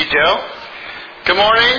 you, Joe. Good morning.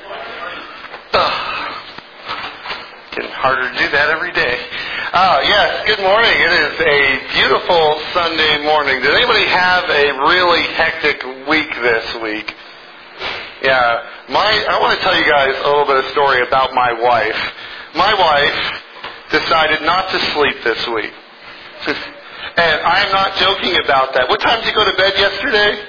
Getting harder to do that every day. Yes, good morning. It is a beautiful Sunday morning. Did anybody have a really hectic week this week? Yeah, I want to tell you guys a little bit of story about my wife. My wife decided not to sleep this week. And I'm not joking about that. What time did you go to bed yesterday?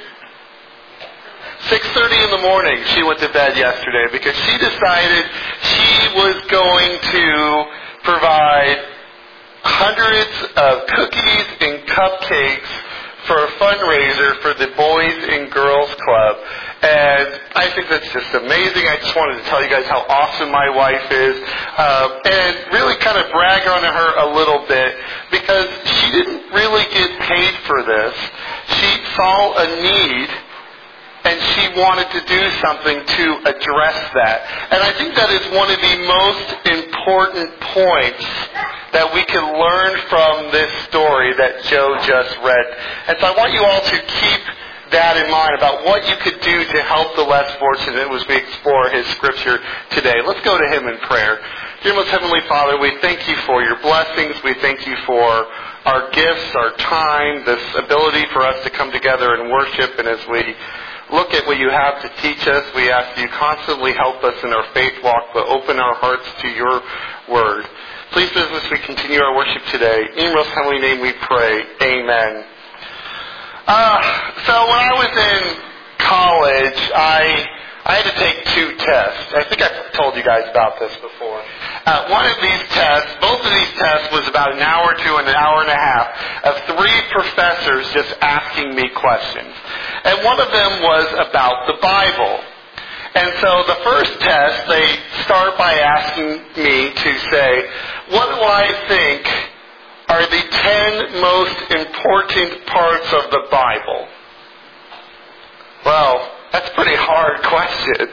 6:30 in the morning she went to bed yesterday because she decided she was going to provide hundreds of cookies and cupcakes for a fundraiser for the Boys and Girls Club. And I think that's just amazing. I just wanted to tell you guys how awesome my wife is and really kind of brag on her a little bit because she didn't really get paid for this. She saw a need and she wanted to do something to address that. And I think that is one of the most important points that we can learn from this story that Joe just read. And so I want you all to keep that in mind about what you could do to help the less fortunate as we explore his scripture today. Let's go to him in prayer. Dear most Heavenly Father, we thank you for your blessings. We thank you for our gifts, our time, this ability for us to come together and worship. And as we look at what you have to teach us, we ask you constantly help us in our faith walk, but open our hearts to your word. Please, as we continue our worship today, in your most heavenly name we pray. Amen. So when I was in college, I had to take 2 tests. I think I've told you guys about this before. One of these tests, both of these tests was about an hour to an hour and a half of 3 professors just asking me questions. And one of them was about the Bible. And so the first test, they start by asking me to say, what do I think are the 10 most important parts of the Bible? Well, that's a pretty hard question.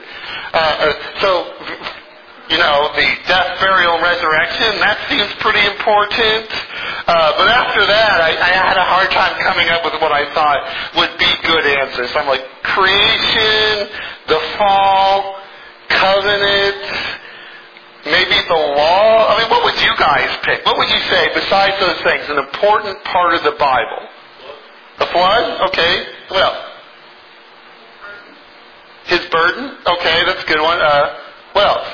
The death, burial, and resurrection, that seems pretty important. But after that, I had a hard time coming up with what I thought would be good answers. So I'm like, creation, the fall, covenant, maybe the law. I mean, what would you guys pick? What would you say, besides those things, an important part of the Bible? The flood? Okay. What else? His burden? Okay, that's a good one. What else?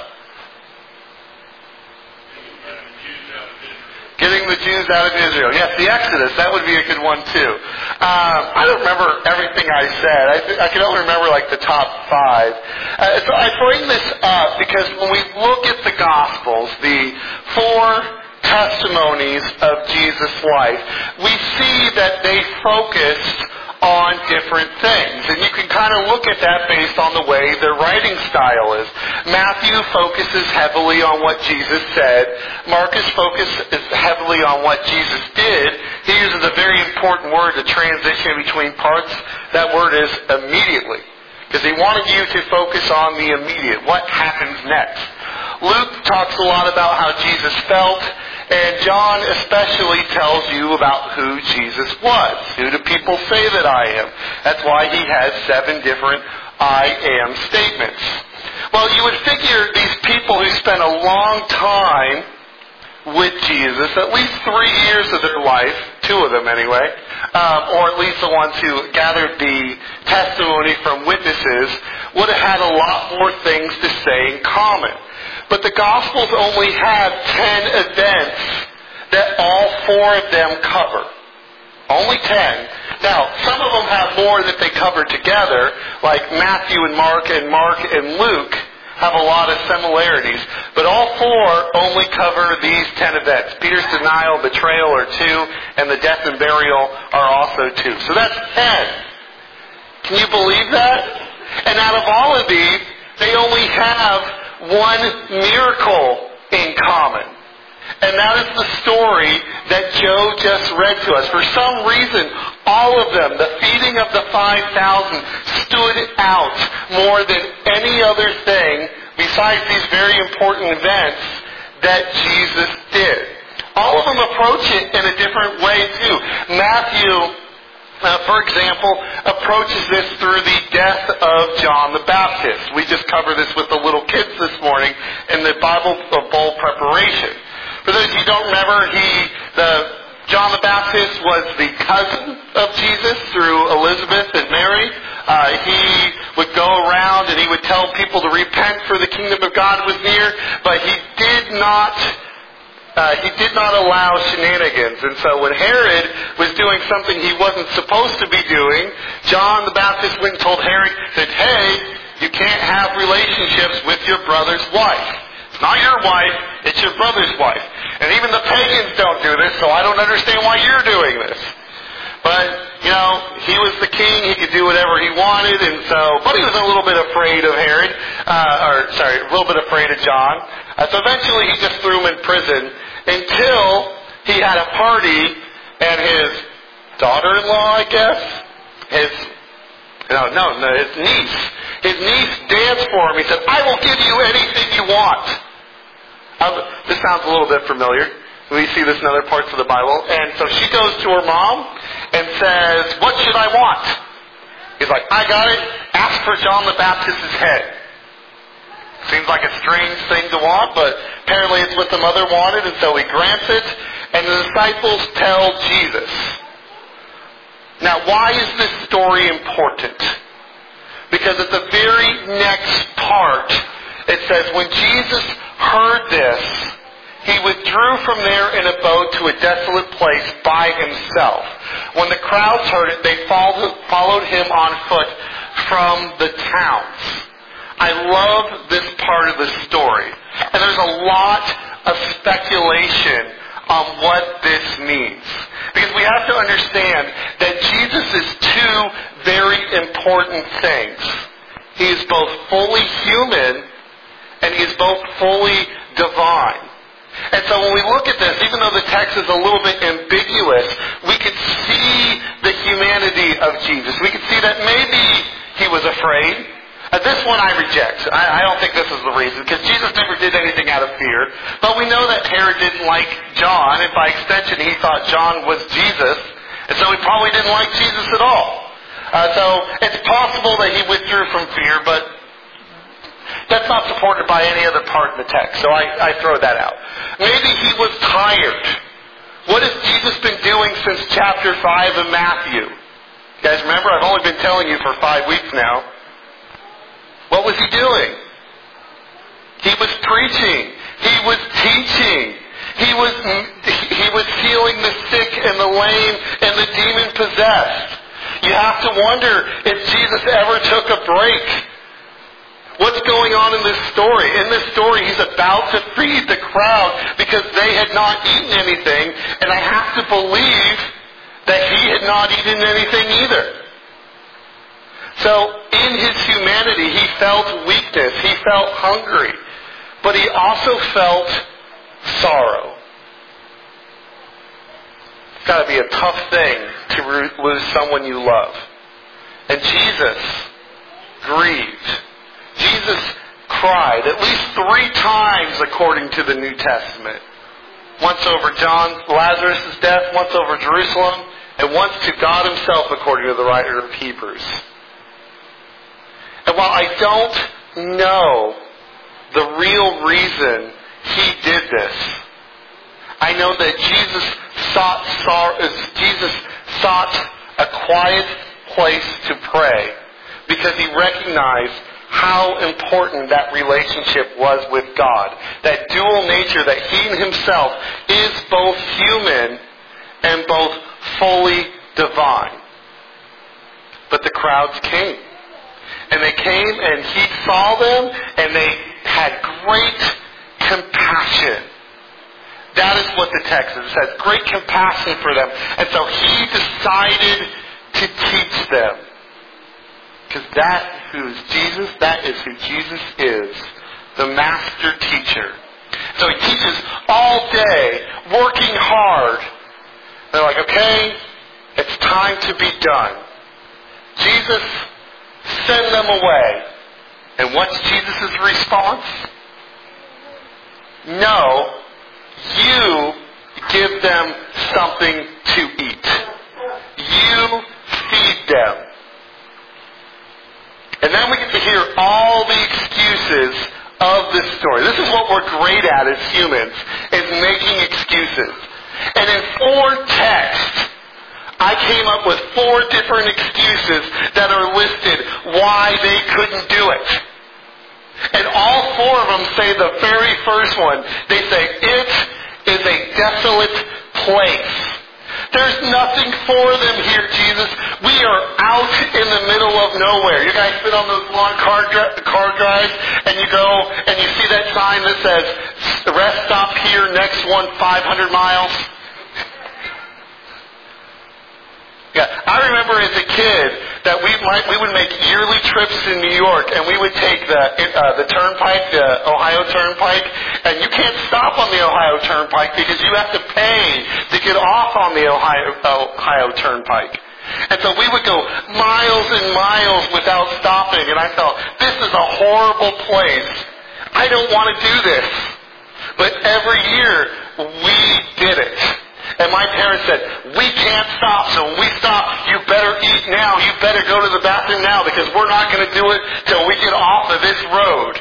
Getting the Jews out of Israel. Yes, the Exodus. That would be a good one, too. I don't remember everything I said. I can only remember, the top 5. So I bring this up because when we look at the Gospels, the 4 testimonies of Jesus' life, we see that they focused on different things. And you can kind of look at that based on the way their writing style is. Matthew focuses heavily on what Jesus said. Marcus focuses heavily on what Jesus did. He uses a very important word to transition between parts. That word is immediately. Because he wanted you to focus on the immediate. What happens next? Luke talks a lot about how Jesus felt. And John especially tells you about who Jesus was. Who do people say that I am? That's why he has 7 different I am statements. Well, you would figure these people who spent a long time with Jesus, at least 3 years of their life, 2 of them anyway, or at least the ones who gathered the testimony from witnesses, would have had a lot more things to say in common. But the Gospels only have 10 events that all 4 of them cover. Only 10. Now, some of them have more that they cover together, like Matthew and Mark and Luke have a lot of similarities. But all 4 only cover these 10 events. Peter's denial, betrayal are 2, and the death and burial are also 2. So that's 10. Can you believe that? And out of all of these, they only have 1 miracle in common. And that is the story that Joe just read to us. For some reason, all of them, the feeding of the 5,000, stood out more than any other thing besides these very important events that Jesus did. All of them approach it in a different way too. Matthew for example, approaches this through the death of John the Baptist. We just covered this with the little kids this morning in the Bible Bowl preparation. For those of you who don't remember, John the Baptist was the cousin of Jesus through Elizabeth and Mary. He would go around and he would tell people to repent for the kingdom of God was near, but he did not allow shenanigans. And so when Herod was doing something he wasn't supposed to be doing, John the Baptist went and told Herod, said, hey, you can't have relationships with your brother's wife. It's not your wife, it's your brother's wife. And even the pagans don't do this, so I don't understand why you're doing this. But, he was the king, he could do whatever he wanted, but he was a little bit afraid of Herod, a little bit afraid of John. So eventually he just threw him in prison until he had a party and his daughter-in-law, I guess, his niece danced for him. He said, I will give you anything you want. This sounds a little bit familiar. We see this in other parts of the Bible. And so she goes to her mom and says, what should I want? He's like, I got it. Ask for John the Baptist's head. Seems like a strange thing to want, but apparently it's what the mother wanted, and so he grants it. And the disciples tell Jesus. Now, why is this story important? Because at the very next part, it says, when Jesus heard this, he withdrew from there in a boat to a desolate place by himself. When the crowds heard it, they followed him on foot from the towns. I love this part of the story. And there's a lot of speculation on what this means. Because we have to understand that Jesus is two very important things. He is both fully human and he is both fully divine. And so when we look at this, even though the text is a little bit ambiguous, we could see the humanity of Jesus. We could see that maybe he was afraid. This one I reject. I don't think this is the reason, because Jesus never did anything out of fear. But we know that Herod didn't like John, and by extension he thought John was Jesus, and so he probably didn't like Jesus at all. So it's possible that he withdrew from fear, but that's not supported by any other part in the text, so I throw that out. Maybe he was tired. What has Jesus been doing since chapter 5 of Matthew? You guys remember? I've only been telling you for 5 weeks now. What was he doing? He was preaching. He was teaching. He was healing the sick and the lame and the demon-possessed. You have to wonder if Jesus ever took a break. What's going on in this story? In this story, he's about to feed the crowd because they had not eaten anything, and I have to believe that he had not eaten anything either. So, in his humanity, he felt weakness, he felt hungry, but he also felt sorrow. It's got to be a tough thing to lose someone you love. And Jesus grieved. Jesus cried at least 3 times according to the New Testament. Once over Lazarus' death, once over Jerusalem, and once to God himself according to the writer of Hebrews. And while I don't know the real reason he did this, I know that Jesus sought a quiet place to pray because he recognized how important that relationship was with God. That dual nature that he himself is both human and both fully divine. But the crowds came. And they came and he saw them and they had great compassion. That is what the text is. It says great compassion for them. And so he decided to teach them. Because that is who Jesus is. The master teacher. So he teaches all day, working hard. They're like, okay, it's time to be done. Jesus, send them away. And what's Jesus' response? No, you give them something to eat. You them. And then we get to hear all the excuses of this story. This is what we're great at as humans, is making excuses. And in 4 texts, I came up with 4 different excuses that are listed why they couldn't do it. And all 4 of them say the very first one. They say, it is a desolate place. There's nothing for them here, Jesus. We are out in the middle of nowhere. You guys been on those long car drives, and you go and you see that sign that says, rest stop here, next one 500 miles? Yeah, I remember as a kid that we would make yearly trips to New York, and we would take the turnpike, the Ohio Turnpike, and you can't stop on the Ohio Turnpike because you have to pay to get off on the Ohio Turnpike. And so we would go miles and miles without stopping, and I thought, this is a horrible place. I don't want to do this. But every year, we did it. And my parents said, we can't stop, so when we stop, you better eat now. You better go to the bathroom now because we're not going to do it till we get off of this road.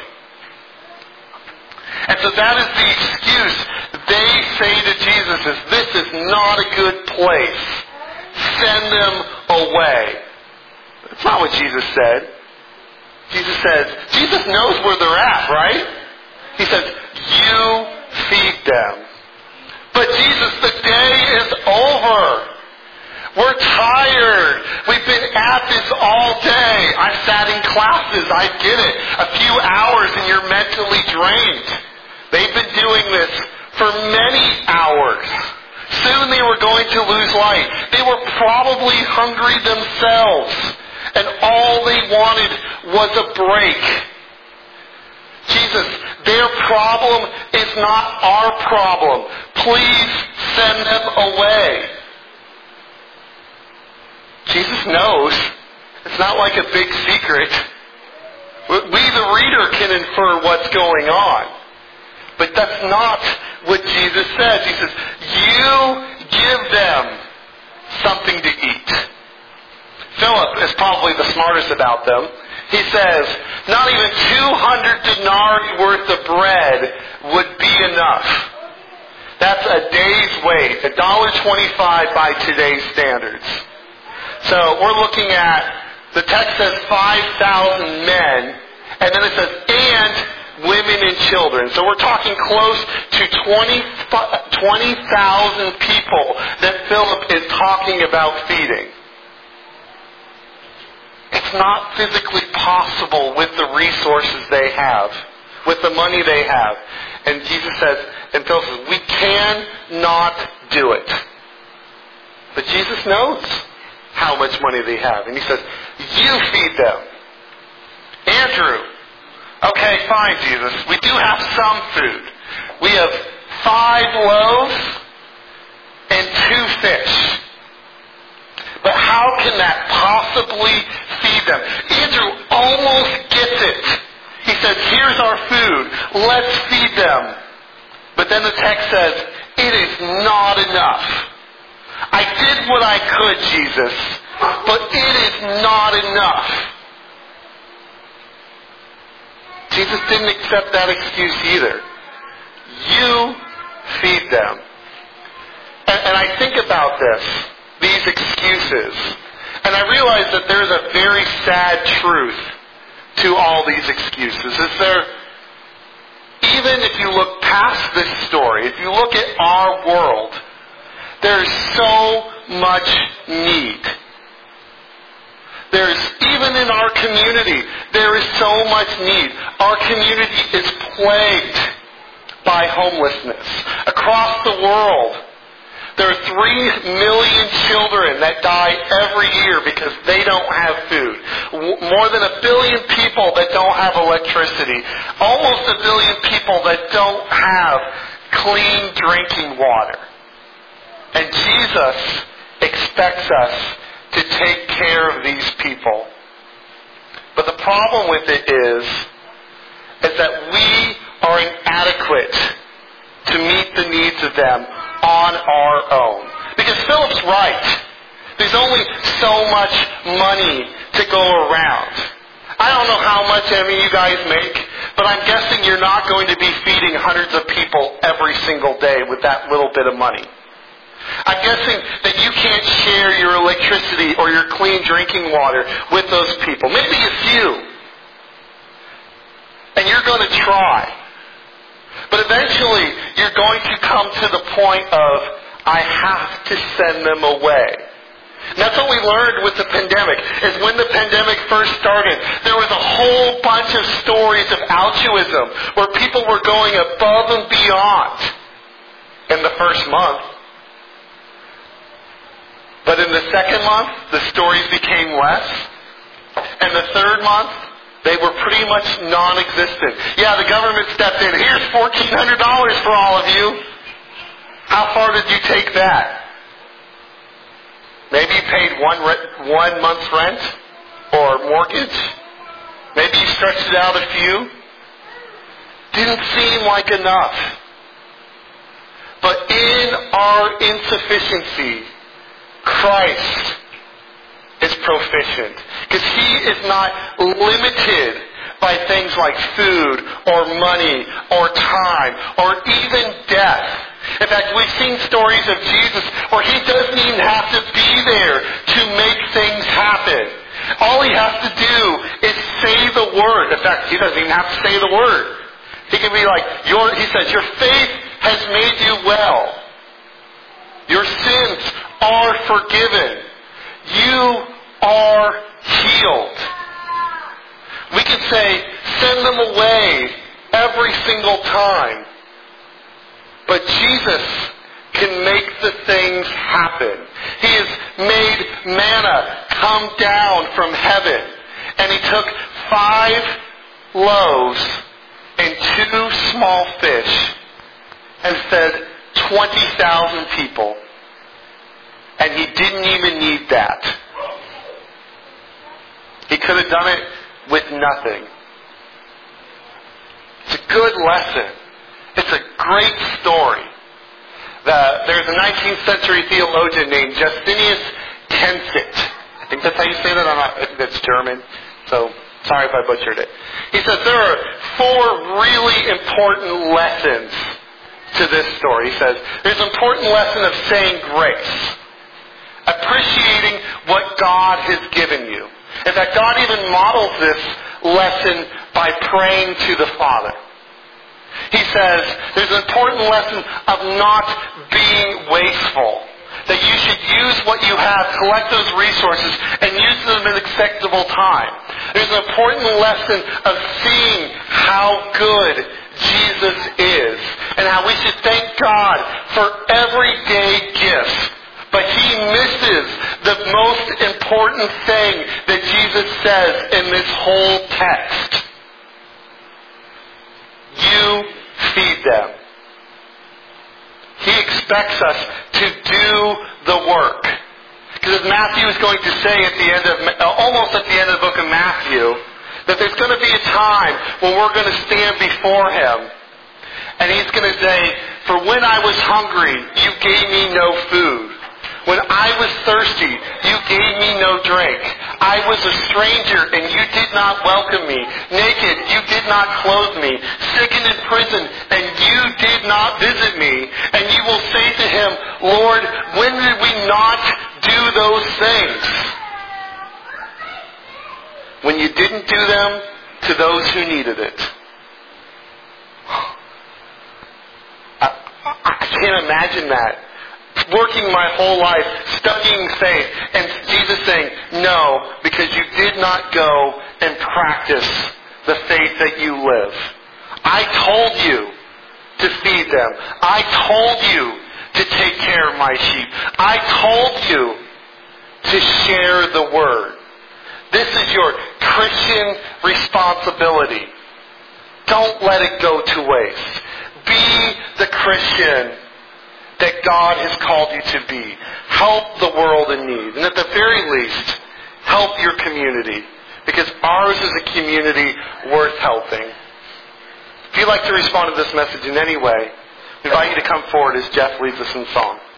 And so that is the excuse they say to Jesus is, this is not a good place. Send them away. That's not what Jesus said. Jesus knows where they're at, right? He says, you feed them. But Jesus, the day is over. We're tired. We've been at this all day. I've sat in classes. I get it. A few hours and you're mentally drained. They've been doing this for many hours. Soon they were going to lose light. They were probably hungry themselves. And all they wanted was a break. Jesus, their problem is not our problem. Please send them away. Jesus knows. It's not like a big secret. We, the reader, can infer what's going on. But that's not what Jesus says. He says, you give them something to eat. Philip is probably the smartest about them. He says, not even 200 denarii worth of bread would be enough. That's a day's wage, $1.25 by today's standards. So we're looking at, the text says 5,000 men, and then it says, and women and children. So we're talking close to 20,000 people that Philip is talking about feeding. It's not physically possible with the resources they have, with the money they have. And Jesus says, and Philip says, we cannot do it. But Jesus knows how much money they have. And he says, you feed them. Andrew, okay, fine, Jesus. We do have some food. We have 5 loaves and 2 fish. But how can that possibly feed them? Andrew almost gets it. He says, here's our food. Let's feed them. But then the text says, it is not enough. I did what I could, Jesus, but it is not enough. Jesus didn't accept that excuse either. You feed them. And I think about this, these excuses, and I realize that there's a very sad truth to all these excuses. Is there, even if you look past this story, if you look at our world, there's so much need. There's, even in our community, there is so much need. Our community is plagued by homelessness. Across the world, there are 3 million children that die every year because they don't have food. More than 1 billion people that don't have electricity. Almost 1 billion people that don't have clean drinking water. And Jesus expects us to take care of these people. But the problem with it is that we are inadequate to meet the needs of them on our own. Because Philip's right. There's There's only so much money to go around. I don't know how much any of you guys make, but I'm guessing you're not going to be feeding hundreds of people every single day with that little bit of money. I'm guessing that you can't share your electricity or your clean drinking water with those people. Maybe a few. And you're going to try. But eventually, you're going to come to the point of, I have to send them away. And that's what we learned with the pandemic, is when the pandemic first started, there was a whole bunch of stories of altruism where people were going above and beyond in the first month. But in the second month, the stories became less. And the third month, they were pretty much non-existent. Yeah, the government stepped in. Here's $1,400 for all of you. How far did you take that? Maybe you paid one month's rent or mortgage. Maybe you stretched it out a few. Didn't seem like enough. But in our insufficiency, Christ is proficient. Because He is not limited by things like food or money or time or even death. In fact, we've seen stories of Jesus where He doesn't even have to be there to make things happen. All He has to do is say the word. In fact, He doesn't even have to say the word. He can be like, He says, your faith has made you well. Your sins are forgiven. You are healed. We can say, send them away every single time. But Jesus can make the things happen. He has made manna come down from heaven. And He took 5 loaves and 2 small fish and fed 20,000 people. And He didn't even need that. He could have done it with nothing. It's a good lesson. It's a great story. There's a 19th century theologian named Justinius Tensent. I think that's how you say that. I think that's German. So, sorry if I butchered it. He says there are 4 really important lessons to this story. He says, there's an important lesson of saying grace. Appreciating what God has given you. In fact, God even models this lesson by praying to the Father. He says there's an important lesson of not being wasteful. That you should use what you have, collect those resources, and use them in acceptable time. There's an important lesson of seeing how good Jesus is, and how we should thank God for everyday gifts. But He misses the most important thing that Jesus says in this whole text. You feed them. He expects us to do the work. Because as Matthew is going to say at the end of, almost at the end of the book of Matthew, that there's going to be a time when we're going to stand before Him. And He's going to say, for when I was hungry, you gave me no food. When I was thirsty, you gave me no drink. I was a stranger, and you did not welcome me. Naked, you did not clothe me. Sick and in prison, and you did not visit me. And you will say to Him, Lord, when did we not do those things? When you didn't do them to those who needed it. I can't imagine that. Working my whole life, studying faith, and Jesus saying, no, because you did not go and practice the faith that you live. I told you to feed them. I told you to take care of my sheep. I told you to share the word. This is your Christian responsibility. Don't let it go to waste. Be the Christian that God has called you to be. Help the world in need. And at the very least, help your community. Because ours is a community worth helping. If you'd like to respond to this message in any way, we invite you to come forward as Jeff leads us in song.